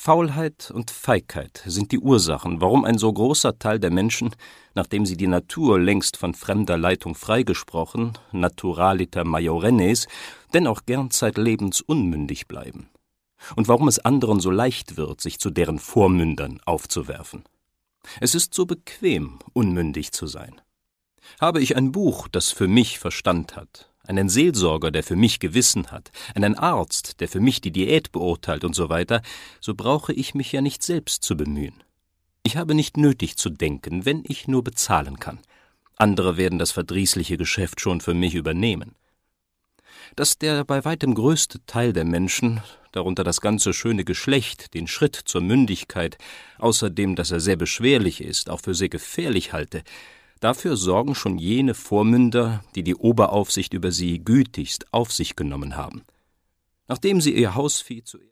Faulheit und Feigheit sind die Ursachen, warum ein so großer Teil der Menschen, nachdem sie die Natur längst von fremder Leitung freigesprochen, naturaliter majorennes, dennoch gern zeitlebens unmündig bleiben. Und warum es anderen so leicht wird, sich zu deren Vormündern aufzuwerfen. Es ist so bequem, unmündig zu sein. Habe ich ein Buch, das für mich Verstand hat, einen Seelsorger, der für mich Gewissen hat, einen Arzt, der für mich die Diät beurteilt und so weiter, so brauche ich mich ja nicht selbst zu bemühen. Ich habe nicht nötig zu denken, wenn ich nur bezahlen kann. Andere werden das verdrießliche Geschäft schon für mich übernehmen. Dass der bei weitem größte Teil der Menschen, darunter das ganze schöne Geschlecht, den Schritt zur Mündigkeit, außerdem, dass er sehr beschwerlich ist, auch für sehr gefährlich halte, dafür sorgen schon jene Vormünder, die die Oberaufsicht über sie gütigst auf sich genommen haben. Nachdem sie ihr Hausvieh zuerst